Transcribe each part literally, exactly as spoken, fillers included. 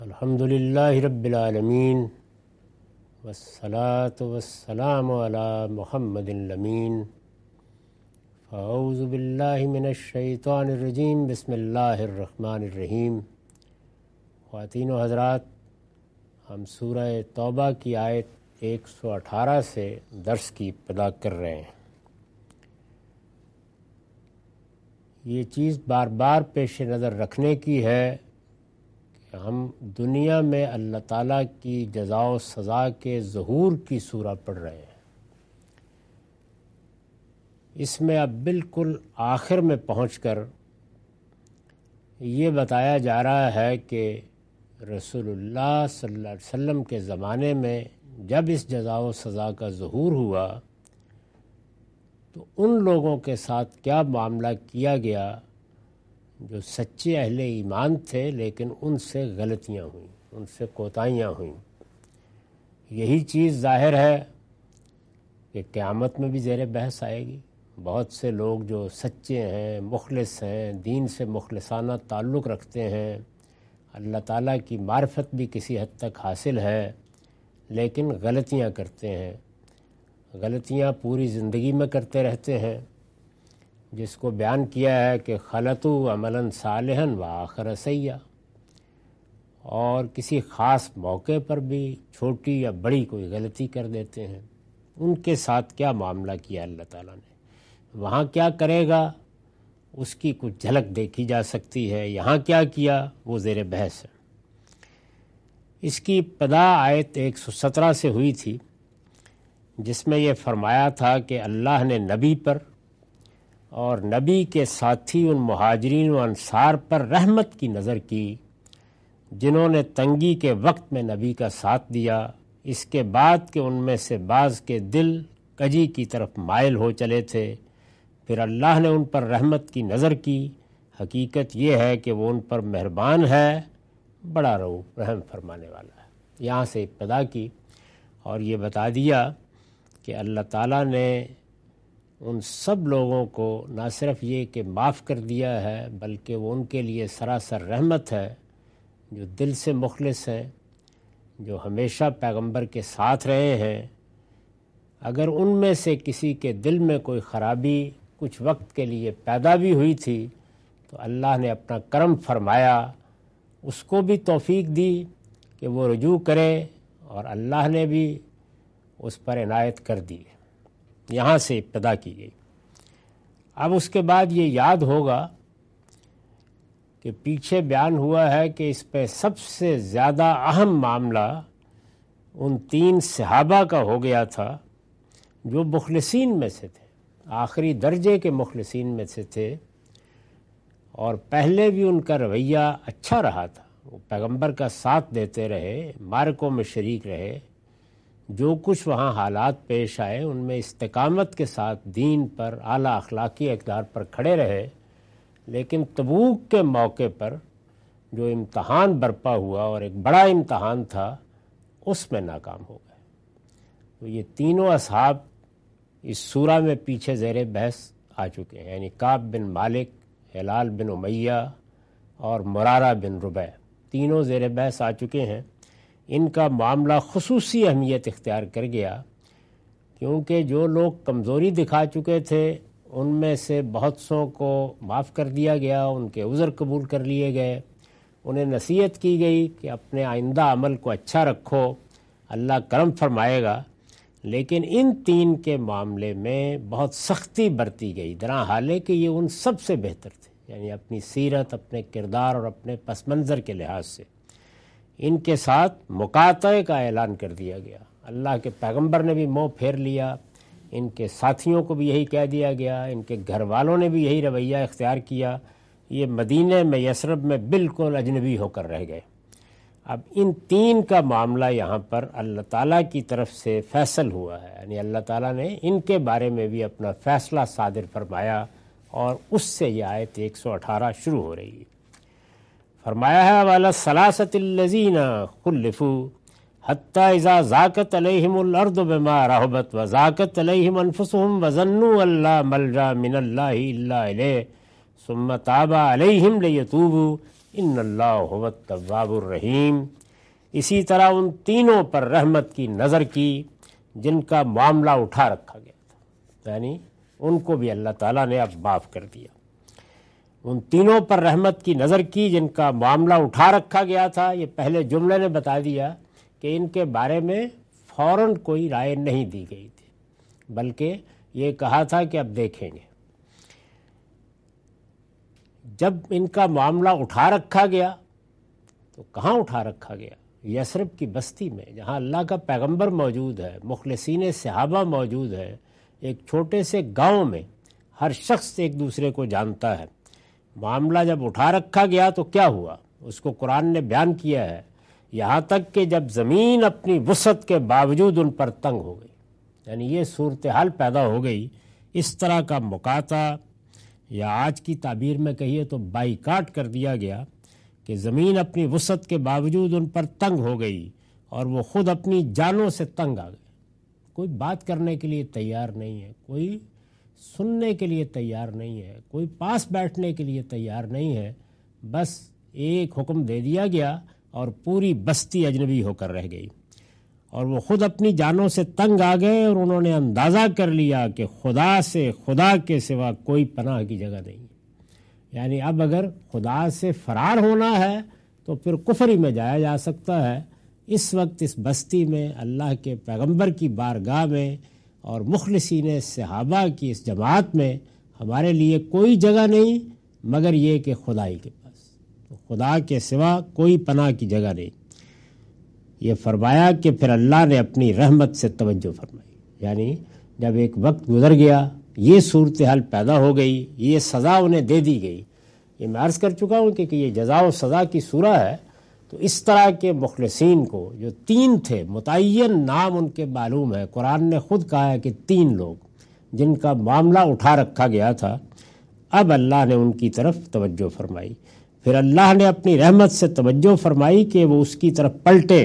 الحمد للہ رب العالمین والصلاة والسلام علی محمد الامین فاعوذ باللہ من الشیطان الرجیم بسم اللہ الرحمن الرحیم۔ خواتین و حضرات، ہم سورہ توبہ کی آیت ایک سو اٹھارہ سے درس کی ابتدا کر رہے ہیں۔ یہ چیز بار بار پیش نظر رکھنے کی ہے کہ ہم دنیا میں اللہ تعالیٰ کی جزا و سزا کے ظہور کی سورہ پڑھ رہے ہیں۔ اس میں اب بالکل آخر میں پہنچ کر یہ بتایا جا رہا ہے کہ رسول اللہ صلی اللہ علیہ وسلم کے زمانے میں جب اس جزا و سزا کا ظہور ہوا تو ان لوگوں کے ساتھ کیا معاملہ کیا گیا جو سچے اہل ایمان تھے لیکن ان سے غلطیاں ہوئیں، ان سے کوتاہیاں ہوئیں۔ یہی چیز ظاہر ہے کہ قیامت میں بھی زیر بحث آئے گی۔ بہت سے لوگ جو سچے ہیں، مخلص ہیں، دین سے مخلصانہ تعلق رکھتے ہیں، اللہ تعالیٰ کی معرفت بھی کسی حد تک حاصل ہے، لیکن غلطیاں کرتے ہیں، غلطیاں پوری زندگی میں کرتے رہتے ہیں، جس کو بیان کیا ہے کہ خلطوا عملا صالحا و آخر سیئا، اور کسی خاص موقع پر بھی چھوٹی یا بڑی کوئی غلطی کر دیتے ہیں۔ ان کے ساتھ کیا معاملہ کیا اللہ تعالیٰ نے، وہاں کیا کرے گا اس کی کچھ جھلک دیکھی جا سکتی ہے، یہاں کیا کیا وہ زیر بحث ہے۔ اس کی ابتدا آیت ایک سو سترہ سے ہوئی تھی، جس میں یہ فرمایا تھا کہ اللہ نے نبی پر اور نبی کے ساتھی ان مہاجرین و انصار پر رحمت کی نظر کی جنہوں نے تنگی کے وقت میں نبی کا ساتھ دیا، اس کے بعد کہ ان میں سے بعض کے دل کجی کی طرف مائل ہو چلے تھے، پھر اللہ نے ان پر رحمت کی نظر کی۔ حقیقت یہ ہے کہ وہ ان پر مہربان ہے، بڑا رؤوف رحم فرمانے والا ہے۔ یہاں سے ابتدا کی اور یہ بتا دیا کہ اللہ تعالیٰ نے ان سب لوگوں کو نہ صرف یہ کہ معاف کر دیا ہے بلکہ وہ ان کے لیے سراسر رحمت ہے، جو دل سے مخلص ہیں، جو ہمیشہ پیغمبر کے ساتھ رہے ہیں۔ اگر ان میں سے کسی کے دل میں کوئی خرابی کچھ وقت کے لیے پیدا بھی ہوئی تھی تو اللہ نے اپنا کرم فرمایا، اس کو بھی توفیق دی کہ وہ رجوع کرے، اور اللہ نے بھی اس پر عنایت کر دی۔ یہاں سے ابتدا کی گئی۔ اب اس کے بعد یہ یاد ہوگا کہ پیچھے بیان ہوا ہے کہ اس پہ سب سے زیادہ اہم معاملہ ان تین صحابہ کا ہو گیا تھا جو مخلصین میں سے تھے، آخری درجے کے مخلصین میں سے تھے، اور پہلے بھی ان کا رویہ اچھا رہا تھا، وہ پیغمبر کا ساتھ دیتے رہے، معرکوں میں شریک رہے، جو کچھ وہاں حالات پیش آئے ان میں استقامت کے ساتھ دین پر، اعلیٰ اخلاقی اقدار پر کھڑے رہے۔ لیکن تبوک کے موقع پر جو امتحان برپا ہوا، اور ایک بڑا امتحان تھا، اس میں ناکام ہو گئے۔ تو یہ تینوں اصحاب اس سورہ میں پیچھے زیر بحث آ چکے ہیں، یعنی کعب بن مالک، ہلال بن امیہ اور مرارہ بن ربیع، تینوں زیر بحث آ چکے ہیں۔ ان کا معاملہ خصوصی اہمیت اختیار کر گیا کیونکہ جو لوگ کمزوری دکھا چکے تھے ان میں سے بہت سوں کو معاف کر دیا گیا، ان کے عذر قبول کر لیے گئے، انہیں نصیحت کی گئی کہ اپنے آئندہ عمل کو اچھا رکھو، اللہ کرم فرمائے گا۔ لیکن ان تین کے معاملے میں بہت سختی برتی گئی، درا حالے کہ یہ ان سب سے بہتر تھے، یعنی اپنی سیرت، اپنے کردار اور اپنے پس منظر کے لحاظ سے۔ ان کے ساتھ مقاطعے کا اعلان کر دیا گیا، اللہ کے پیغمبر نے بھی منہ پھیر لیا، ان کے ساتھیوں کو بھی یہی کہہ دیا گیا، ان کے گھر والوں نے بھی یہی رویہ اختیار کیا، یہ مدینہ میں، یثرب میں بالکل اجنبی ہو کر رہ گئے۔ اب ان تین کا معاملہ یہاں پر اللہ تعالیٰ کی طرف سے فیصل ہوا ہے، یعنی اللہ تعالیٰ نے ان کے بارے میں بھی اپنا فیصلہ صادر فرمایا، اور اس سے یہ آیت ایک سو اٹھارہ شروع ہو رہی ہے۔ فرمایا ہے وَعَلَى الثَّلَاثَةِ الَّذِينَ خُلِّفُوا حَتَّى إِذَا ضَاقَتْ عَلَيْهِمُ الْأَرْضُ بِمَا رَحُبَتْ وَضَاقَتْ عَلَيْهِمْ أَنفُسُهُمْ وَظَنُّوا أَن لَّا مَلْجَأَ مِنَ اللَّهِ إِلَّا إِلَيْهِ ثُمَّ تَابَ عَلَيْهِمْ لِيَتُوبُوا ان اللہ هو التواب الرحیم۔ اسی طرح ان تینوں پر رحمت کی نظر کی جن کا معاملہ اٹھا رکھا گیا تھا، یعنی ان کو بھی اللہ تعالیٰ نے اب معاف کر دیا۔ ان تینوں پر رحمت کی نظر کی جن کا معاملہ اٹھا رکھا گیا تھا، یہ پہلے جملے نے بتا دیا کہ ان کے بارے میں فوراً کوئی رائے نہیں دی گئی تھی، بلکہ یہ کہا تھا کہ اب دیکھیں گے۔ جب ان کا معاملہ اٹھا رکھا گیا تو کہاں اٹھا رکھا گیا؟ یثرب کی بستی میں، جہاں اللہ کا پیغمبر موجود ہے، مخلصین صحابہ موجود ہے، ایک چھوٹے سے گاؤں میں ہر شخص ایک دوسرے کو جانتا ہے۔ معاملہ جب اٹھا رکھا گیا تو کیا ہوا اس کو قرآن نے بیان کیا ہے، یہاں تک کہ جب زمین اپنی وسعت کے باوجود ان پر تنگ ہو گئی، یعنی یہ صورتحال پیدا ہو گئی۔ اس طرح کا مقاطع یا آج کی تعبیر میں کہیے تو بائیکاٹ کر دیا گیا کہ زمین اپنی وسعت کے باوجود ان پر تنگ ہو گئی اور وہ خود اپنی جانوں سے تنگ آ گئے۔ کوئی بات کرنے کے لیے تیار نہیں ہے، کوئی سننے کے لیے تیار نہیں ہے، کوئی پاس بیٹھنے کے لیے تیار نہیں ہے، بس ایک حکم دے دیا گیا اور پوری بستی اجنبی ہو کر رہ گئی، اور وہ خود اپنی جانوں سے تنگ آ گئے اور انہوں نے اندازہ کر لیا کہ خدا سے، خدا کے سوا کوئی پناہ کی جگہ نہیں۔ یعنی اب اگر خدا سے فرار ہونا ہے تو پھر کفر ہی میں جایا جا سکتا ہے۔ اس وقت اس بستی میں اللہ کے پیغمبر کی بارگاہ میں اور مخلصین صحابہ کی اس جماعت میں ہمارے لیے کوئی جگہ نہیں مگر یہ کہ خدائی کے پاس، تو خدا کے سوا کوئی پناہ کی جگہ نہیں۔ یہ فرمایا کہ پھر اللہ نے اپنی رحمت سے توجہ فرمائی، یعنی جب ایک وقت گزر گیا، یہ صورتحال پیدا ہو گئی، یہ سزا انہیں دے دی گئی۔ یہ میں عرض کر چکا ہوں کہ یہ جزا و سزا کی سورہ ہے، تو اس طرح کے مخلصین کو جو تین تھے، متعین نام ان کے معلوم ہے، قرآن نے خود کہا ہے کہ تین لوگ جن کا معاملہ اٹھا رکھا گیا تھا، اب اللہ نے ان کی طرف توجہ فرمائی۔ پھر اللہ نے اپنی رحمت سے توجہ فرمائی کہ وہ اس کی طرف پلٹے۔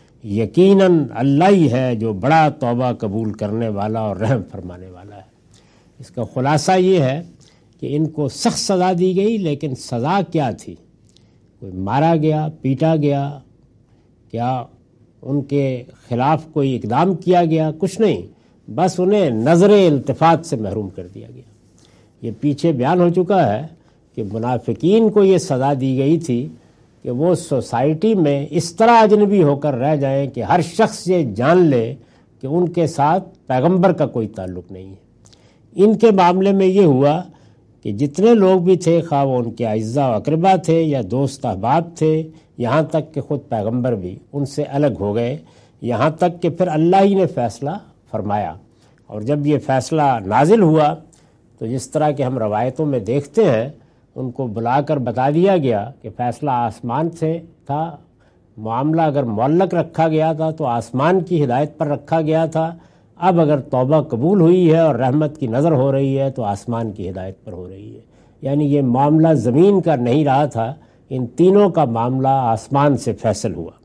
یقیناً اللہ ہی ہے جو بڑا توبہ قبول کرنے والا اور رحم فرمانے والا ہے۔ اس کا خلاصہ یہ ہے کہ ان کو سخت سزا دی گئی، لیکن سزا کیا تھی؟ کوئی مارا گیا، پیٹا گیا، کیا ان کے خلاف کوئی اقدام کیا گیا؟ کچھ نہیں، بس انہیں نظر التفات سے محروم کر دیا گیا۔ یہ پیچھے بیان ہو چکا ہے کہ منافقین کو یہ سزا دی گئی تھی کہ وہ سوسائٹی میں اس طرح اجنبی ہو کر رہ جائیں کہ ہر شخص یہ جان لے کہ ان کے ساتھ پیغمبر کا کوئی تعلق نہیں ہے۔ ان کے معاملے میں یہ ہوا کہ جتنے لوگ بھی تھے، خواہ وہ ان کے اعزاء و اقربا تھے یا دوست احباب تھے، یہاں تک کہ خود پیغمبر بھی ان سے الگ ہو گئے، یہاں تک کہ پھر اللہ ہی نے فیصلہ فرمایا۔ اور جب یہ فیصلہ نازل ہوا تو جس طرح کہ ہم روایتوں میں دیکھتے ہیں، ان کو بلا کر بتا دیا گیا کہ فیصلہ آسمان سے تھا، معاملہ اگر معلق رکھا گیا تھا تو آسمان کی ہدایت پر رکھا گیا تھا، اب اگر توبہ قبول ہوئی ہے اور رحمت کی نظر ہو رہی ہے تو آسمان کی ہدایت پر ہو رہی ہے۔ یعنی یہ معاملہ زمین کا نہیں رہا تھا، ان تینوں کا معاملہ آسمان سے فیصل ہوا۔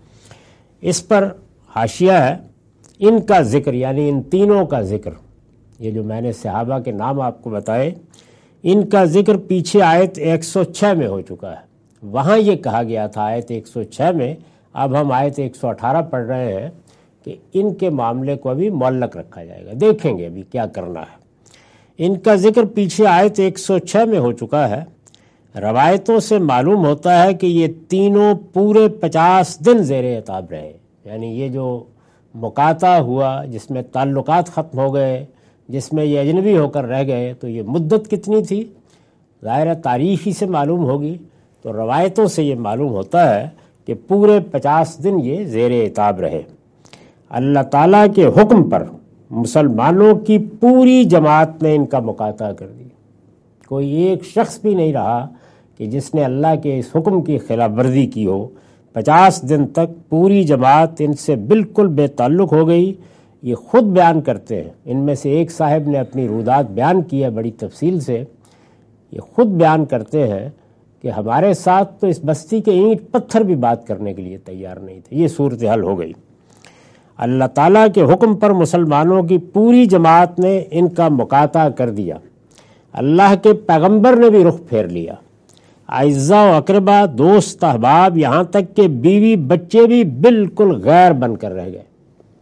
اس پر حاشیہ ہے، ان کا ذکر یعنی ان تینوں کا ذکر، یہ جو میں نے صحابہ کے نام آپ کو بتائے، ان کا ذکر پیچھے آیت ایک سو چھ میں ہو چکا ہے۔ وہاں یہ کہا گیا تھا آیت ایک سو چھ میں، اب ہم آیت ایک سو اٹھارہ پڑھ رہے ہیں کہ ان کے معاملے کو ابھی معلق رکھا جائے گا، دیکھیں گے ابھی کیا کرنا ہے۔ ان کا ذکر پیچھے آیت ایک سو چھ میں ہو چکا ہے۔ روایتوں سے معلوم ہوتا ہے کہ یہ تینوں پورے پچاس دن زیر عتاب رہے، یعنی یہ جو مقاطع ہوا جس میں تعلقات ختم ہو گئے، جس میں یہ اجنبی ہو کر رہ گئے، تو یہ مدت کتنی تھی؟ ظاہر تاریخ ہی سے معلوم ہوگی، تو روایتوں سے یہ معلوم ہوتا ہے کہ پورے پچاس دن یہ زیر عتاب رہے۔ اللہ تعالیٰ کے حکم پر مسلمانوں کی پوری جماعت نے ان کا مقاطع کر دیا، کوئی ایک شخص بھی نہیں رہا کہ جس نے اللہ کے اس حکم کی خلاف ورزی کی ہو۔ پچاس دن تک پوری جماعت ان سے بالکل بے تعلق ہو گئی۔ یہ خود بیان کرتے ہیں، ان میں سے ایک صاحب نے اپنی رودات بیان کی ہے بڑی تفصیل سے، یہ خود بیان کرتے ہیں کہ ہمارے ساتھ تو اس بستی کے اینٹ پتھر بھی بات کرنے کے لیے تیار نہیں تھے۔ یہ صورتحال ہو گئی۔ اللہ تعالیٰ کے حکم پر مسلمانوں کی پوری جماعت نے ان کا مقاطع کر دیا۔ اللہ کے پیغمبر نے بھی رخ پھیر لیا۔ اعزاء و اقربا، دوست احباب، یہاں تک کہ بیوی بچے بھی بالکل غیر بن کر رہ گئے۔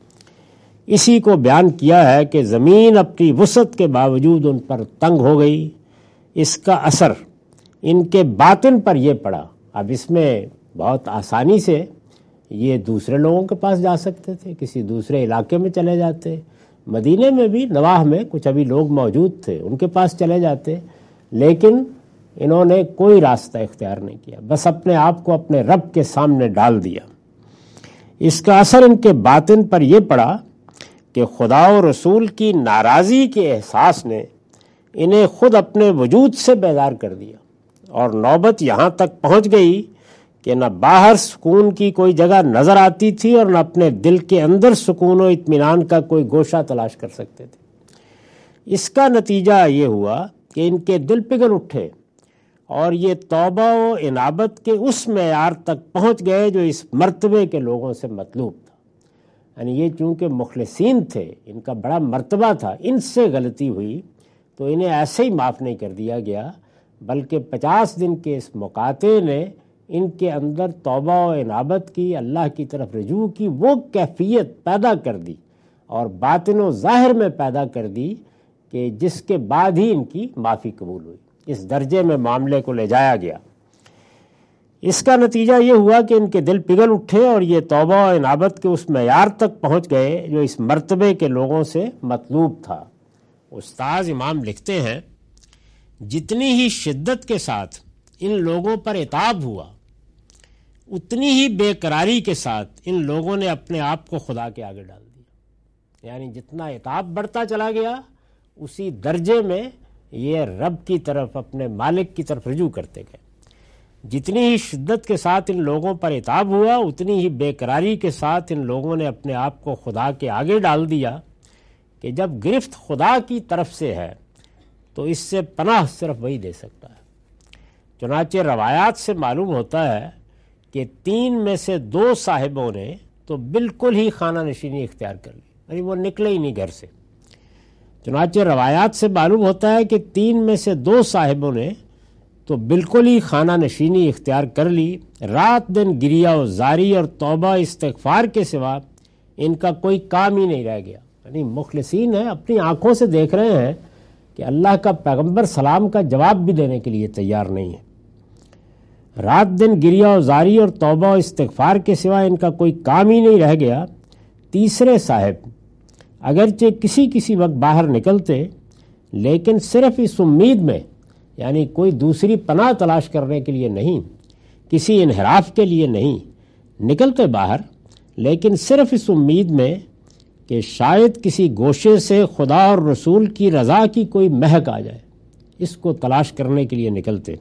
اسی کو بیان کیا ہے کہ زمین اپنی وسعت کے باوجود ان پر تنگ ہو گئی، اس کا اثر ان کے باطن پر یہ پڑا۔ اب اس میں بہت آسانی سے یہ دوسرے لوگوں کے پاس جا سکتے تھے، کسی دوسرے علاقے میں چلے جاتے، مدینے میں بھی نواح میں کچھ ابھی لوگ موجود تھے، ان کے پاس چلے جاتے، لیکن انہوں نے کوئی راستہ اختیار نہیں کیا، بس اپنے آپ کو اپنے رب کے سامنے ڈال دیا۔ اس کا اثر ان کے باطن پر یہ پڑا کہ خدا و رسول کی ناراضی کے احساس نے انہیں خود اپنے وجود سے بیدار کر دیا، اور نوبت یہاں تک پہنچ گئی کہ نہ باہر سکون کی کوئی جگہ نظر آتی تھی اور نہ اپنے دل کے اندر سکون و اطمینان کا کوئی گوشہ تلاش کر سکتے تھے۔ اس کا نتیجہ یہ ہوا کہ ان کے دل پگھل اٹھے اور یہ توبہ و انابت کے اس معیار تک پہنچ گئے جو اس مرتبے کے لوگوں سے مطلوب تھا۔ یعنی یہ چونکہ مخلصین تھے، ان کا بڑا مرتبہ تھا، ان سے غلطی ہوئی تو انہیں ایسے ہی معاف نہیں کر دیا گیا، بلکہ پچاس دن کے اس مقاطعے نے ان کے اندر توبہ و انابت کی، اللہ کی طرف رجوع کی وہ کیفیت پیدا کر دی اور باطن و ظاہر میں پیدا کر دی کہ جس کے بعد ہی ان کی معافی قبول ہوئی، اس درجے میں معاملے کو لے جایا گیا۔ اس کا نتیجہ یہ ہوا کہ ان کے دل پگھل اٹھے اور یہ توبہ و انابت کے اس معیار تک پہنچ گئے جو اس مرتبے کے لوگوں سے مطلوب تھا۔ استاذ امام لکھتے ہیں، جتنی ہی شدت کے ساتھ ان لوگوں پر عتاب ہوا، اتنی ہی بے قراری کے ساتھ ان لوگوں نے اپنے آپ کو خدا کے آگے ڈال دیا۔ یعنی جتنا عتاب بڑھتا چلا گیا، اسی درجے میں یہ رب کی طرف، اپنے مالک کی طرف رجوع کرتے گئے۔ جتنی ہی شدت کے ساتھ ان لوگوں پر عتاب ہوا، اتنی ہی بے قراری کے ساتھ ان لوگوں نے اپنے آپ کو خدا کے آگے ڈال دیا کہ جب گرفت خدا کی طرف سے ہے تو اس سے پناہ صرف وہی دے سکتا ہے۔ چنانچہ روایات سے معلوم ہوتا ہے کہ تین میں سے دو صاحبوں نے تو بالکل ہی خانہ نشینی اختیار کر لی، یعنی وہ نکلے ہی نہیں گھر سے۔ چنانچہ روایات سے معلوم ہوتا ہے کہ تین میں سے دو صاحبوں نے تو بالکل ہی خانہ نشینی اختیار کر لی، رات دن گریا و زاری اور توبہ استغفار کے سوا ان کا کوئی کام ہی نہیں رہ گیا۔ یعنی مخلصین ہیں، اپنی آنکھوں سے دیکھ رہے ہیں کہ اللہ کا پیغمبر سلام کا جواب بھی دینے کے لیے تیار نہیں ہے۔ رات دن گریا و زاری اور توبہ و استغفار کے سوا ان کا کوئی کام ہی نہیں رہ گیا۔ تیسرے صاحب اگرچہ کسی کسی وقت باہر نکلتے، لیکن صرف اس امید میں، یعنی کوئی دوسری پناہ تلاش کرنے کے لیے نہیں، کسی انحراف کے لیے نہیں، نکلتے باہر لیکن صرف اس امید میں کہ شاید کسی گوشے سے خدا اور رسول کی رضا کی کوئی مہک آ جائے، اس کو تلاش کرنے کے لیے نکلتے۔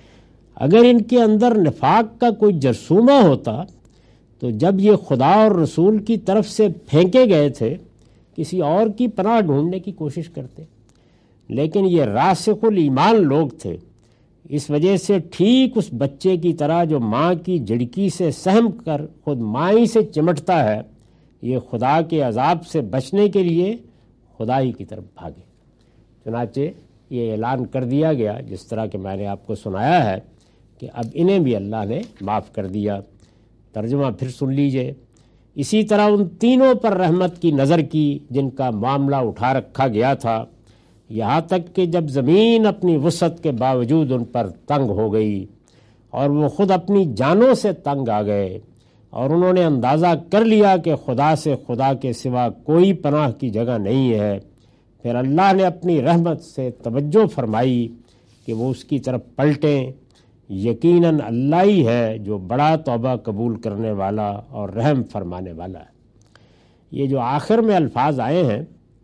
اگر ان کے اندر نفاق کا کوئی جرثومہ ہوتا تو جب یہ خدا اور رسول کی طرف سے پھینکے گئے تھے کسی اور کی پناہ ڈھونڈنے کی کوشش کرتے، لیکن یہ راسخ الایمان لوگ تھے، اس وجہ سے ٹھیک اس بچے کی طرح جو ماں کی جھڑکی سے سہم کر خود ماں ہی سے چمٹتا ہے، یہ خدا کے عذاب سے بچنے کے لیے خدا ہی کی طرف بھاگے۔ چنانچہ یہ اعلان کر دیا گیا، جس طرح کہ میں نے آپ کو سنایا ہے، کہ اب انہیں بھی اللہ نے معاف کر دیا۔ ترجمہ پھر سن لیجئے۔ اسی طرح ان تینوں پر رحمت کی نظر کی جن کا معاملہ اٹھا رکھا گیا تھا، یہاں تک کہ جب زمین اپنی وسعت کے باوجود ان پر تنگ ہو گئی اور وہ خود اپنی جانوں سے تنگ آ گئے اور انہوں نے اندازہ کر لیا کہ خدا سے خدا کے سوا کوئی پناہ کی جگہ نہیں ہے، پھر اللہ نے اپنی رحمت سے توجہ فرمائی کہ وہ اس کی طرف پلٹیں۔ یقیناً اللہ ہی ہے جو بڑا توبہ قبول کرنے والا اور رحم فرمانے والا ہے۔ یہ جو آخر میں الفاظ آئے ہیں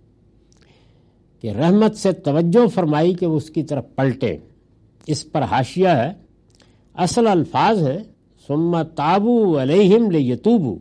کہ رحمت سے توجہ فرمائی کہ وہ اس کی طرف پلٹیں، اس پر حاشیہ ہے، اصل الفاظ ہیں ثم تابوا علیہم لیتوبوا۔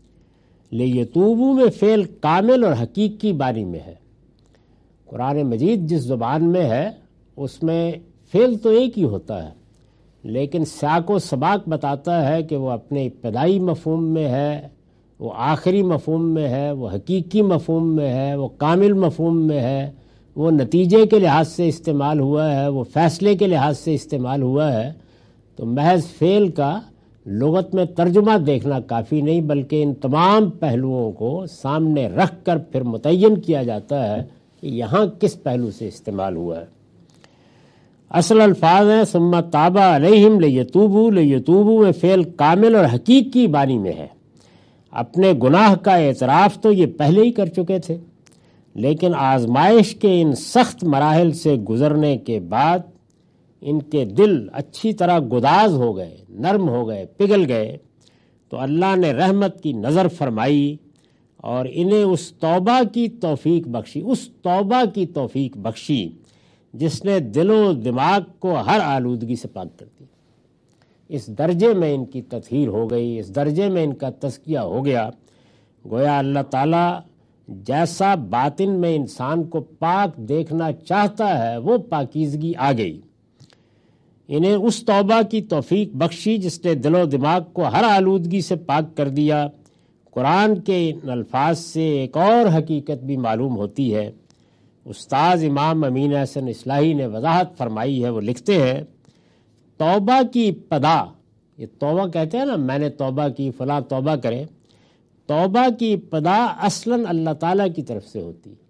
لیتوبوا میں فعل کامل اور حقیقی بانی میں ہے۔ قرآن مجید جس زبان میں ہے اس میں فعل تو ایک ہی ہوتا ہے، لیکن سیاق و سباق بتاتا ہے کہ وہ اپنے ابتدائی مفہوم میں ہے، وہ آخری مفہوم میں ہے، وہ حقیقی مفہوم میں ہے، وہ کامل مفہوم میں ہے، وہ نتیجے کے لحاظ سے استعمال ہوا ہے، وہ فیصلے کے لحاظ سے استعمال ہوا ہے۔ تو محض فعل کا لغت میں ترجمہ دیکھنا کافی نہیں، بلکہ ان تمام پہلوؤں کو سامنے رکھ کر پھر متعین کیا جاتا ہے کہ یہاں کس پہلو سے استعمال ہوا ہے۔ اصل الفاظ ہیں ثم تاب علیہم لیتوبوا، لیتوبوا میں فعل کامل اور حقیق کی بانی میں ہے۔ اپنے گناہ کا اعتراف تو یہ پہلے ہی کر چکے تھے، لیکن آزمائش کے ان سخت مراحل سے گزرنے کے بعد ان کے دل اچھی طرح گداز ہو گئے، نرم ہو گئے، پگھل گئے، تو اللہ نے رحمت کی نظر فرمائی اور انہیں اس توبہ کی توفیق بخشی، اس توبہ کی توفیق بخشی جس نے دل و دماغ کو ہر آلودگی سے پاک کر دی۔ اس درجے میں ان کی تطہیر ہو گئی، اس درجے میں ان کا تزکیہ ہو گیا، گویا اللہ تعالیٰ جیسا باطن میں انسان کو پاک دیکھنا چاہتا ہے وہ پاکیزگی آ گئی۔ انہیں اس توبہ کی توفیق بخشی جس نے دل و دماغ کو ہر آلودگی سے پاک کر دیا۔ قرآن کے ان الفاظ سے ایک اور حقیقت بھی معلوم ہوتی ہے۔ استاذ امام امین احسن اصلاحی نے وضاحت فرمائی ہے، وہ لکھتے ہیں توبہ کی ابتدا، یہ توبہ کہتے ہیں نا، میں نے توبہ کی، فلاں توبہ کرے، توبہ کی ابتدا اصلاً اللہ تعالیٰ کی طرف سے ہوتی ہے۔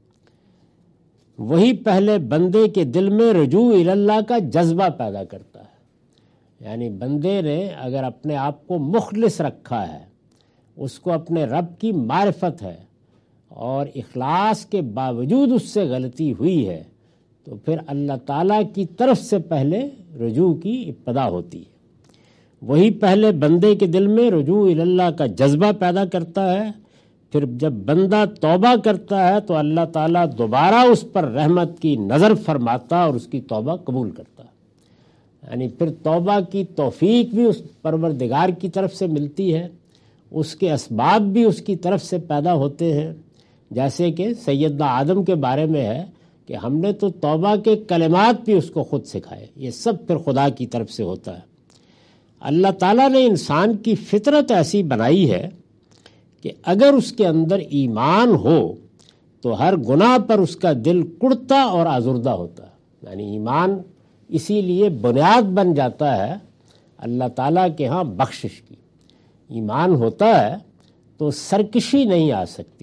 وہی پہلے بندے کے دل میں رجوع اللہ کا جذبہ پیدا کرتا ہے، یعنی بندے نے اگر اپنے آپ کو مخلص رکھا ہے، اس کو اپنے رب کی معرفت ہے اور اخلاص کے باوجود اس سے غلطی ہوئی ہے، تو پھر اللہ تعالیٰ کی طرف سے پہلے رجوع کی ابتدا ہوتی ہے۔ وہی پہلے بندے کے دل میں رجوع اللہ کا جذبہ پیدا کرتا ہے، پھر جب بندہ توبہ کرتا ہے تو اللہ تعالیٰ دوبارہ اس پر رحمت کی نظر فرماتا اور اس کی توبہ قبول کرتا ہے، یعنی پھر توبہ کی توفیق بھی اس پروردگار کی طرف سے ملتی ہے، اس کے اسباب بھی اس کی طرف سے پیدا ہوتے ہیں، جیسے کہ سیدنا آدم کے بارے میں ہے کہ ہم نے تو توبہ کے کلمات بھی اس کو خود سکھائے، یہ سب پھر خدا کی طرف سے ہوتا ہے۔ اللہ تعالیٰ نے انسان کی فطرت ایسی بنائی ہے کہ اگر اس کے اندر ایمان ہو تو ہر گناہ پر اس کا دل کڑتا اور آزردہ ہوتا ہے، یعنی ایمان اسی لیے بنیاد بن جاتا ہے اللہ تعالیٰ کے ہاں بخشش کی۔ ایمان ہوتا ہے تو سرکشی نہیں آ سکتی،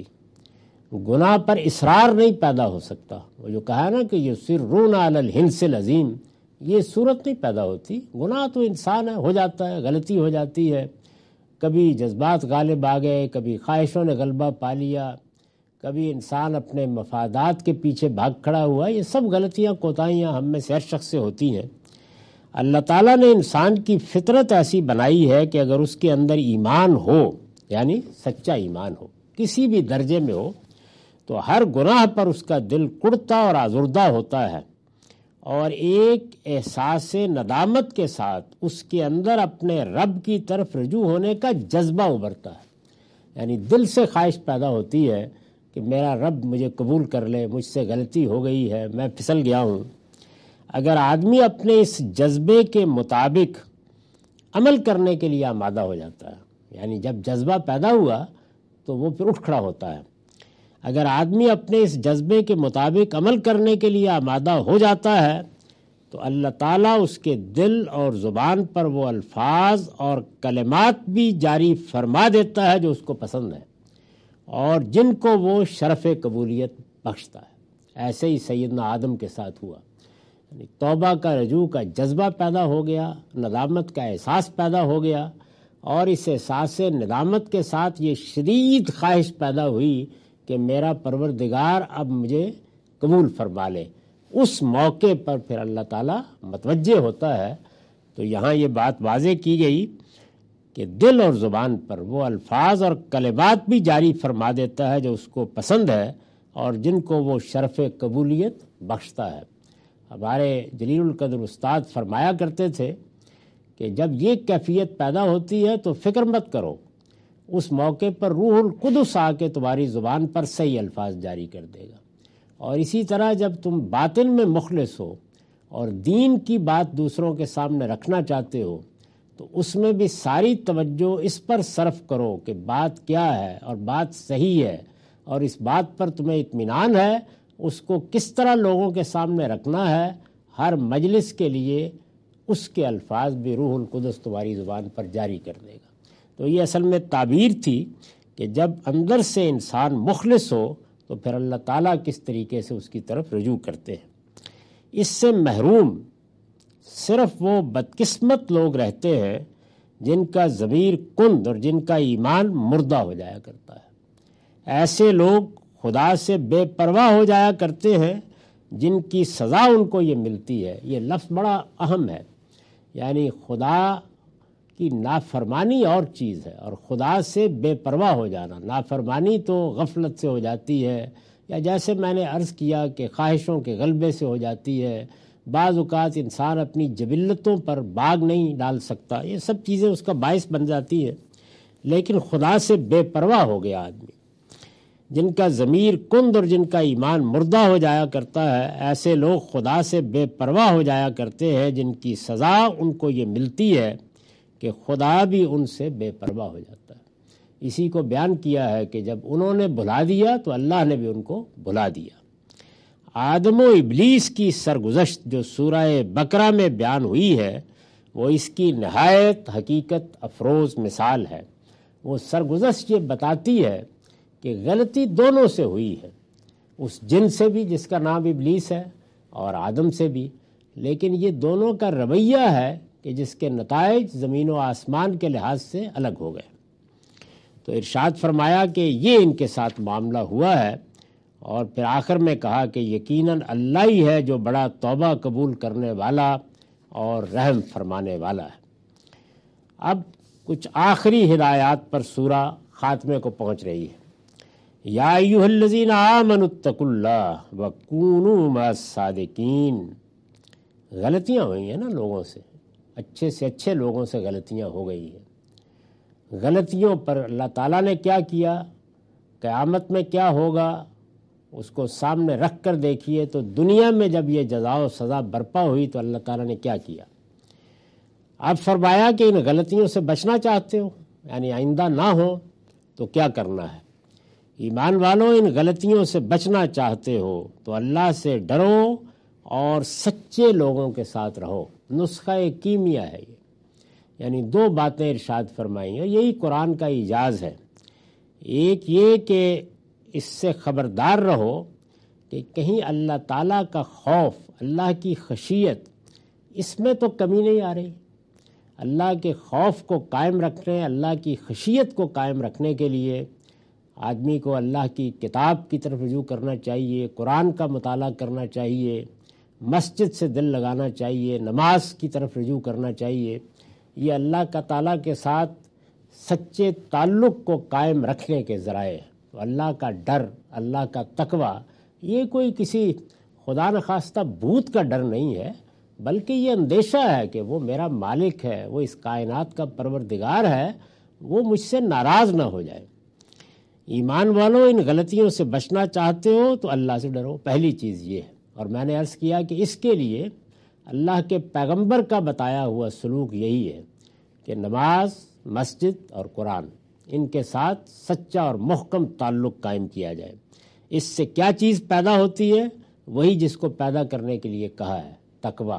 گناہ پر اصرار نہیں پیدا ہو سکتا، وہ جو کہا نا کہ یصرون علی الحنث العظیم، یہ صورت نہیں پیدا ہوتی۔ گناہ تو انسان ہے، ہو جاتا ہے، غلطی ہو جاتی ہے، کبھی جذبات غالب آ گئے، کبھی خواہشوں نے غلبہ پا لیا، کبھی انسان اپنے مفادات کے پیچھے بھاگ کھڑا ہوا، یہ سب غلطیاں کوتاہیاں ہم میں سے ہر شخص سے ہوتی ہیں۔ اللہ تعالیٰ نے انسان کی فطرت ایسی بنائی ہے کہ اگر اس کے اندر ایمان ہو، یعنی سچا ایمان ہو، کسی بھی درجے میں ہو، تو ہر گناہ پر اس کا دل کڑتا اور آزردہ ہوتا ہے، اور ایک احساس ندامت کے ساتھ اس کے اندر اپنے رب کی طرف رجوع ہونے کا جذبہ ابھرتا ہے، یعنی دل سے خواہش پیدا ہوتی ہے کہ میرا رب مجھے قبول کر لے، مجھ سے غلطی ہو گئی ہے، میں پھسل گیا ہوں۔ اگر آدمی اپنے اس جذبے کے مطابق عمل کرنے کے لیے آمادہ ہو جاتا ہے، یعنی جب جذبہ پیدا ہوا تو وہ پھر اٹھ کھڑا ہوتا ہے، اگر آدمی اپنے اس جذبے کے مطابق عمل کرنے کے لیے آمادہ ہو جاتا ہے تو اللہ تعالیٰ اس کے دل اور زبان پر وہ الفاظ اور کلمات بھی جاری فرما دیتا ہے جو اس کو پسند ہے اور جن کو وہ شرف قبولیت بخشتا ہے۔ ایسے ہی سیدنا آدم کے ساتھ ہوا، یعنی توبہ کا رجوع کا جذبہ پیدا ہو گیا، ندامت کا احساس پیدا ہو گیا، اور اس احساس ندامت کے ساتھ یہ شدید خواہش پیدا ہوئی کہ میرا پروردگار اب مجھے قبول فرما لے۔ اس موقع پر پھر اللہ تعالیٰ متوجہ ہوتا ہے۔ تو یہاں یہ بات واضح کی گئی کہ دل اور زبان پر وہ الفاظ اور کلمات بھی جاری فرما دیتا ہے جو اس کو پسند ہے اور جن کو وہ شرف قبولیت بخشتا ہے۔ ہمارے جلیل القدر استاد فرمایا کرتے تھے کہ جب یہ کیفیت پیدا ہوتی ہے تو فکر مت کرو، اس موقع پر روح القدس آ کے تمہاری زبان پر صحیح الفاظ جاری کر دے گا۔ اور اسی طرح جب تم باطن میں مخلص ہو اور دین کی بات دوسروں کے سامنے رکھنا چاہتے ہو تو اس میں بھی ساری توجہ اس پر صرف کرو کہ بات کیا ہے اور بات صحیح ہے، اور اس بات پر تمہیں اطمینان ہے، اس کو کس طرح لوگوں کے سامنے رکھنا ہے۔ ہر مجلس کے لیے اس کے الفاظ بھی روح القدس تمہاری زبان پر جاری کر دے گا۔ تو یہ اصل میں تعبیر تھی کہ جب اندر سے انسان مخلص ہو تو پھر اللہ تعالیٰ کس طریقے سے اس کی طرف رجوع کرتے ہیں۔ اس سے محروم صرف وہ بدقسمت لوگ رہتے ہیں جن کا ضمیر کند اور جن کا ایمان مردہ ہو جایا کرتا ہے۔ ایسے لوگ خدا سے بے پرواہ ہو جایا کرتے ہیں جن کی سزا ان کو یہ ملتی ہے۔ یہ لفظ بڑا اہم ہے، یعنی خدا کی نافرمانی اور چیز ہے اور خدا سے بے پرواہ ہو جانا۔ نافرمانی تو غفلت سے ہو جاتی ہے، یا جیسے میں نے عرض کیا کہ خواہشوں کے غلبے سے ہو جاتی ہے۔ بعض اوقات انسان اپنی جبلتوں پر باغ نہیں ڈال سکتا، یہ سب چیزیں اس کا باعث بن جاتی ہے۔ لیکن خدا سے بے پرواہ ہو گیا آدمی، جن کا ضمیر کند اور جن کا ایمان مردہ ہو جایا کرتا ہے، ایسے لوگ خدا سے بے پرواہ ہو جایا کرتے ہیں جن کی سزا ان کو یہ ملتی ہے کہ خدا بھی ان سے بے پرواہ ہو جاتا ہے۔ اسی کو بیان کیا ہے کہ جب انہوں نے بھلا دیا تو اللہ نے بھی ان کو بھلا دیا۔ آدم و ابلیس کی سرگزشت جو سورہ بقرہ میں بیان ہوئی ہے وہ اس کی نہایت حقیقت افروز مثال ہے۔ وہ سرگزشت یہ بتاتی ہے کہ غلطی دونوں سے ہوئی ہے، اس جن سے بھی جس کا نام ابلیس ہے اور آدم سے بھی، لیکن یہ دونوں کا رویہ ہے کہ جس کے نتائج زمین و آسمان کے لحاظ سے الگ ہو گئے۔ تو ارشاد فرمایا کہ یہ ان کے ساتھ معاملہ ہوا ہے، اور پھر آخر میں کہا کہ یقیناً اللہ ہی ہے جو بڑا توبہ قبول کرنے والا اور رحم فرمانے والا ہے۔ اب کچھ آخری ہدایات پر سورہ خاتمے کو پہنچ رہی ہے۔ یا ایھا الذین آمنوا اتقوا اللہ وکونوا مع الصادقین۔ غلطیاں ہوئی ہیں نا لوگوں سے، اچھے سے اچھے لوگوں سے غلطیاں ہو گئی ہیں۔ غلطیوں پر اللہ تعالیٰ نے کیا کیا، قیامت میں کیا ہوگا، اس کو سامنے رکھ کر دیکھیے۔ تو دنیا میں جب یہ جزا و سزا برپا ہوئی تو اللہ تعالیٰ نے کیا کیا۔ اب فرمایا کہ ان غلطیوں سے بچنا چاہتے ہو، یعنی آئندہ نہ ہو تو کیا کرنا ہے۔ ایمان والوں، ان غلطیوں سے بچنا چاہتے ہو تو اللہ سے ڈرو اور سچے لوگوں کے ساتھ رہو۔ نسخہ کیمیا ہے یہ، یعنی دو باتیں ارشاد فرمائی ہیں، یہی قرآن کا اعجاز ہے۔ ایک یہ کہ اس سے خبردار رہو کہ کہیں اللہ تعالیٰ کا خوف، اللہ کی خشیت، اس میں تو کمی نہیں آ رہی۔ اللہ کے خوف کو قائم رکھنے، اللہ کی خشیت کو قائم رکھنے کے لیے آدمی کو اللہ کی کتاب کی طرف رجوع کرنا چاہیے، قرآن کا مطالعہ کرنا چاہیے، مسجد سے دل لگانا چاہیے، نماز کی طرف رجوع کرنا چاہیے۔ یہ اللہ کا تعالیٰ کے ساتھ سچے تعلق کو قائم رکھنے کے ذرائع ہیں۔ تو اللہ کا ڈر، اللہ کا تقوی، یہ کوئی کسی خدا نخواستہ بھوت کا ڈر نہیں ہے، بلکہ یہ اندیشہ ہے کہ وہ میرا مالک ہے، وہ اس کائنات کا پروردگار ہے، وہ مجھ سے ناراض نہ ہو جائے۔ ایمان والوں، ان غلطیوں سے بچنا چاہتے ہو تو اللہ سے ڈرو، پہلی چیز یہ ہے۔ اور میں نے عرض کیا کہ اس کے لیے اللہ کے پیغمبر کا بتایا ہوا سلوک یہی ہے کہ نماز، مسجد اور قرآن، ان کے ساتھ سچا اور محکم تعلق قائم کیا جائے۔ اس سے کیا چیز پیدا ہوتی ہے؟ وہی جس کو پیدا کرنے کے لیے کہا ہے، تقوی،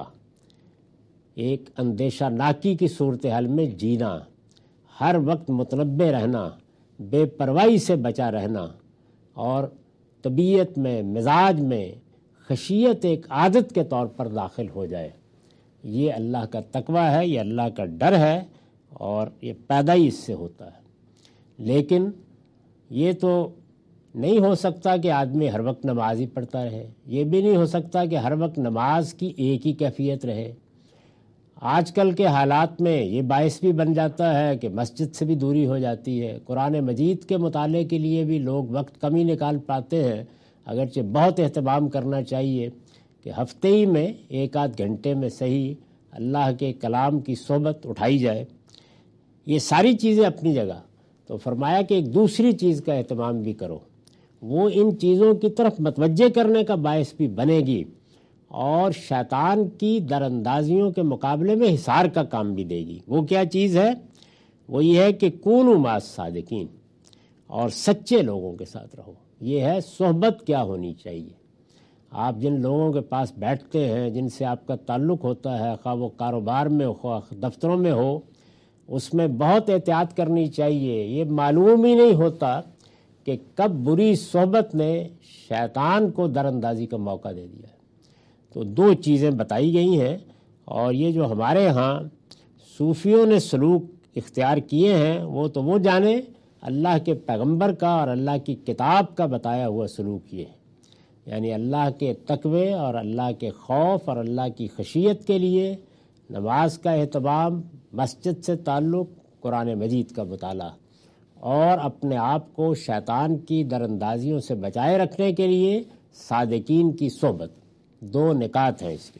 ایک اندیشہ ناکی کی صورتحال میں جینا، ہر وقت متنبہ رہنا، بے پرواہی سے بچا رہنا، اور طبیعت میں، مزاج میں خشیت ایک عادت کے طور پر داخل ہو جائے۔ یہ اللہ کا تقوی ہے، یہ اللہ کا ڈر ہے، اور یہ پیدا ہی اس سے ہوتا ہے۔ لیکن یہ تو نہیں ہو سکتا کہ آدمی ہر وقت نماز ہی پڑھتا رہے، یہ بھی نہیں ہو سکتا کہ ہر وقت نماز کی ایک ہی کیفیت رہے۔ آج کل کے حالات میں یہ باعث بھی بن جاتا ہے کہ مسجد سے بھی دوری ہو جاتی ہے۔ قرآن مجید کے مطالعے کے لیے بھی لوگ وقت کم ہی نکال پاتے ہیں، اگرچہ بہت اہتمام کرنا چاہیے کہ ہفتے ہی میں ایک آدھ گھنٹے میں صحیح اللہ کے کلام کی صحبت اٹھائی جائے۔ یہ ساری چیزیں اپنی جگہ، تو فرمایا کہ ایک دوسری چیز کا اہتمام بھی کرو، وہ ان چیزوں کی طرف متوجہ کرنے کا باعث بھی بنے گی اور شیطان کی در اندازیوں کے مقابلے میں حصار کا کام بھی دے گی۔ وہ کیا چیز ہے؟ وہ یہ ہے کہ کونوا مع الصادقین، اور سچے لوگوں کے ساتھ رہو۔ یہ ہے صحبت کیا ہونی چاہیے۔ آپ جن لوگوں کے پاس بیٹھتے ہیں، جن سے آپ کا تعلق ہوتا ہے، خواہ وہ کاروبار میں ہو خواہ دفتروں میں ہو، اس میں بہت احتیاط کرنی چاہیے۔ یہ معلوم ہی نہیں ہوتا کہ کب بری صحبت نے شیطان کو در اندازی کا موقع دے دیا۔ تو دو چیزیں بتائی گئی ہیں، اور یہ جو ہمارے ہاں صوفیوں نے سلوک اختیار کیے ہیں وہ تو وہ جانے، اللہ کے پیغمبر کا اور اللہ کی کتاب کا بتایا ہوا سلوک یہ ہے، یعنی اللہ کے تقوی اور اللہ کے خوف اور اللہ کی خشیت کے لیے نماز کا اہتمام، مسجد سے تعلق، قرآن مجید کا مطالعہ، اور اپنے آپ کو شیطان کی در اندازیوں سے بچائے رکھنے کے لیے صادقین کی صحبت۔ دو نکات ہیں اس کی۔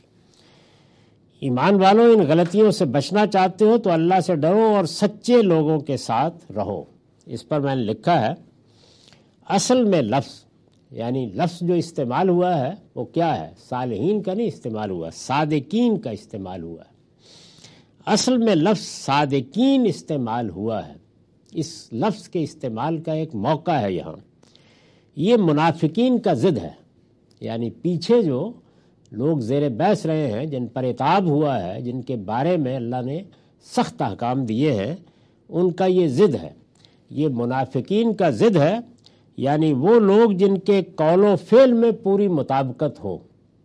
ایمان والوں، ان غلطیوں سے بچنا چاہتے ہو تو اللہ سے ڈرو اور سچے لوگوں کے ساتھ رہو۔ اس پر میں نے لکھا ہے، اصل میں لفظ یعنی لفظ جو استعمال ہوا ہے وہ کیا ہے؟ صالحین کا نہیں استعمال ہوا، صادقین کا استعمال ہوا ہے۔ اصل میں لفظ صادقین استعمال ہوا ہے۔ اس لفظ کے استعمال کا ایک موقع ہے یہاں۔ یہ منافقین کا ضد ہے، یعنی پیچھے جو لوگ زیر بحث رہے ہیں، جن پر عتاب ہوا ہے، جن کے بارے میں اللہ نے سخت احکام دیے ہیں، ان کا یہ ضد ہے۔ یہ منافقین کا ضد ہے، یعنی وہ لوگ جن کے قول و فعل میں پوری مطابقت ہو۔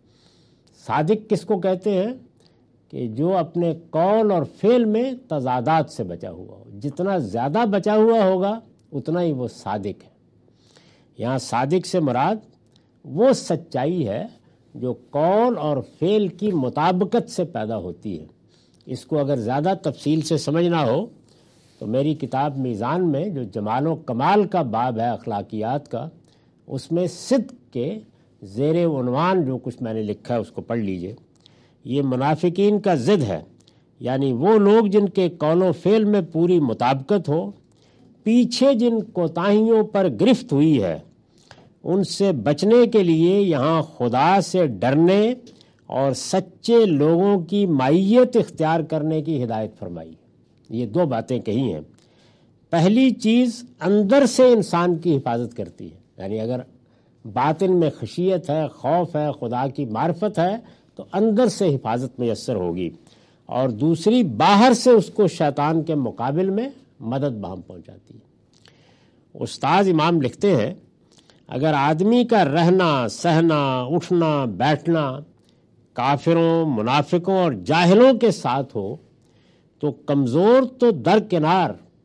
صادق کس کو کہتے ہیں؟ کہ جو اپنے قول اور فعل میں تضادات سے بچا ہوا ہو۔ جتنا زیادہ بچا ہوا ہوگا اتنا ہی وہ صادق ہے۔ یہاں صادق سے مراد وہ سچائی ہے جو قول اور فعل کی مطابقت سے پیدا ہوتی ہے۔ اس کو اگر زیادہ تفصیل سے سمجھنا ہو تو میری کتاب میزان میں جو جمال و کمال کا باب ہے اخلاقیات کا، اس میں صدق کے زیر عنوان جو کچھ میں نے لکھا ہے اس کو پڑھ لیجئے۔ یہ منافقین کا ضد ہے، یعنی وہ لوگ جن کے قول و فعل میں پوری مطابقت ہو، پیچھے جن کوتاہیوں پر گرفت ہوئی ہے ان سے بچنے کے لیے یہاں خدا سے ڈرنے اور سچے لوگوں کی معیت اختیار کرنے کی ہدایت فرمائی۔ یہ دو باتیں کہی ہیں۔ پہلی چیز اندر سے انسان کی حفاظت کرتی ہے، یعنی اگر باطن میں خشیت ہے، خوف ہے، خدا کی معرفت ہے تو اندر سے حفاظت میسر ہوگی، اور دوسری باہر سے اس کو شیطان کے مقابل میں مدد بہم پہنچاتی ہے۔ استاذ امام لکھتے ہیں، اگر آدمی کا رہنا سہنا اٹھنا بیٹھنا کافروں منافقوں اور جاہلوں کے ساتھ ہو تو کمزور تو درکنار،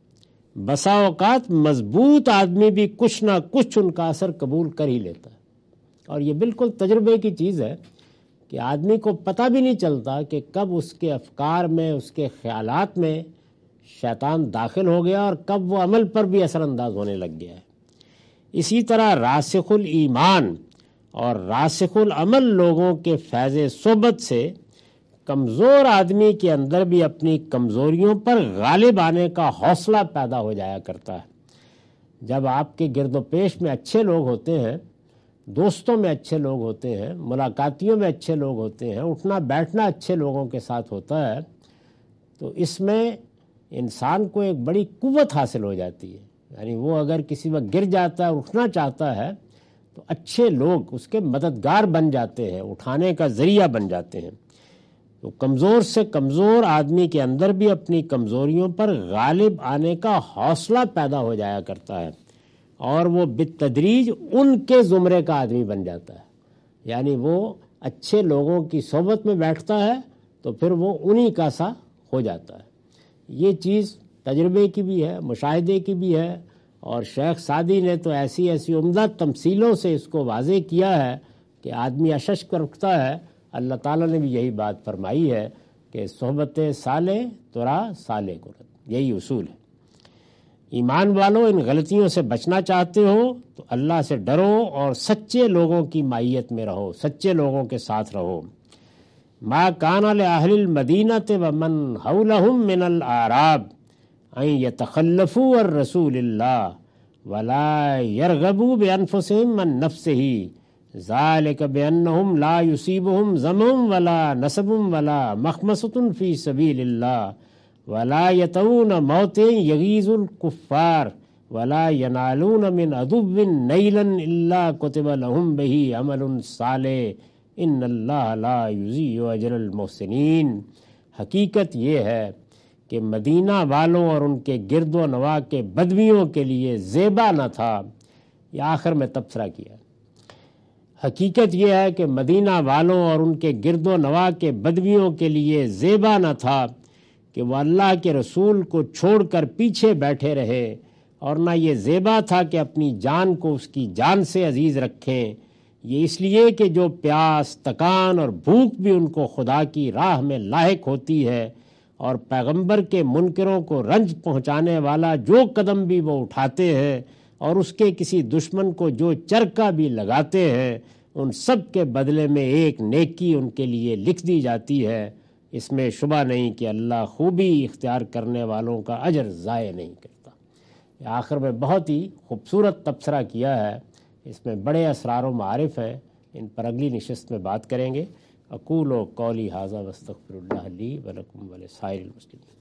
بسا اوقات مضبوط آدمی بھی کچھ نہ کچھ ان کا اثر قبول کر ہی لیتا ہے۔ اور یہ بالکل تجربے کی چیز ہے کہ آدمی کو پتہ بھی نہیں چلتا کہ کب اس کے افکار میں، اس کے خیالات میں شیطان داخل ہو گیا اور کب وہ عمل پر بھی اثر انداز ہونے لگ گیا ہے۔ اسی طرح راسخ الایمان اور راسخ العمل لوگوں کے فیض صحبت سے کمزور آدمی کے اندر بھی اپنی کمزوریوں پر غالب آنے کا حوصلہ پیدا ہو جایا کرتا ہے۔ جب آپ کے گرد و پیش میں اچھے لوگ ہوتے ہیں، دوستوں میں اچھے لوگ ہوتے ہیں، ملاقاتیوں میں اچھے لوگ ہوتے ہیں، اٹھنا بیٹھنا اچھے لوگوں کے ساتھ ہوتا ہے، تو اس میں انسان کو ایک بڑی قوت حاصل ہو جاتی ہے۔ یعنی وہ اگر کسی وقت گر جاتا ہے، اٹھنا چاہتا ہے تو اچھے لوگ اس کے مددگار بن جاتے ہیں، اٹھانے کا ذریعہ بن جاتے ہیں۔ تو کمزور سے کمزور آدمی کے اندر بھی اپنی کمزوریوں پر غالب آنے کا حوصلہ پیدا ہو جایا کرتا ہے، اور وہ بالتدریج ان کے زمرے کا آدمی بن جاتا ہے۔ یعنی وہ اچھے لوگوں کی صحبت میں بیٹھتا ہے تو پھر وہ انہی کا سا ہو جاتا ہے۔ یہ چیز تجربے کی بھی ہے، مشاہدے کی بھی ہے، اور شیخ سعدی نے تو ایسی ایسی عمدہ تمثیلوں سے اس کو واضح کیا ہے کہ آدمی اشک رکھتا ہے۔ اللہ تعالیٰ نے بھی یہی بات فرمائی ہے کہ صحبت صالح ترا صالح کرت، یہی اصول ہے۔ ایمان والو، ان غلطیوں سے بچنا چاہتے ہو تو اللہ سے ڈرو اور سچے لوگوں کی معیت میں رہو، سچے لوگوں کے ساتھ رہو۔ ما کان لأہل المدینۃ ومن حولہم من الاعراب ان یتخلفوا عن رسول اللہ ولا یرغبوا بانفسہم عن نفسہ ذالک بانہم لا یصیبہم ظمأ ولا نصب ولا مخمصۃ فی سبیل اللہ ولا یطؤون موطئ یغیظ الکفار ولا ینالون من عدو نیلا الا کتب لهم به عمل صالح ان اللہ لا یضیع اجر المحسنین۔ حقیقت یہ ہے کہ مدینہ والوں اور ان کے گرد و نواح کے بدویوں کے لیے زیبا نہ تھا، یہ آخر میں تبصرہ کیا۔ حقیقت یہ ہے کہ مدینہ والوں اور ان کے گرد و نواح کے بدویوں کے لیے زیبا نہ تھا کہ وہ اللہ کے رسول کو چھوڑ کر پیچھے بیٹھے رہے، اور نہ یہ زیبا تھا کہ اپنی جان کو اس کی جان سے عزیز رکھیں، یہ اس لیے کہ جو پیاس، تکان اور بھوک بھی ان کو خدا کی راہ میں لاحق ہوتی ہے، اور پیغمبر کے منکروں کو رنج پہنچانے والا جو قدم بھی وہ اٹھاتے ہیں اور اس کے کسی دشمن کو جو چرکا بھی لگاتے ہیں، ان سب کے بدلے میں ایک نیکی ان کے لیے لکھ دی جاتی ہے۔ اس میں شبہ نہیں کہ اللہ خوبی اختیار کرنے والوں کا اجر ضائع نہیں کرتا۔ آخر میں بہت ہی خوبصورت تبصرہ کیا ہے، اس میں بڑے اسرار و معارف ہیں، ان پر اگلی نشست میں بات کریں گے۔ اقول و قولی ھذا واستغفر اللہ لی ولکم ولسائر المسلمین۔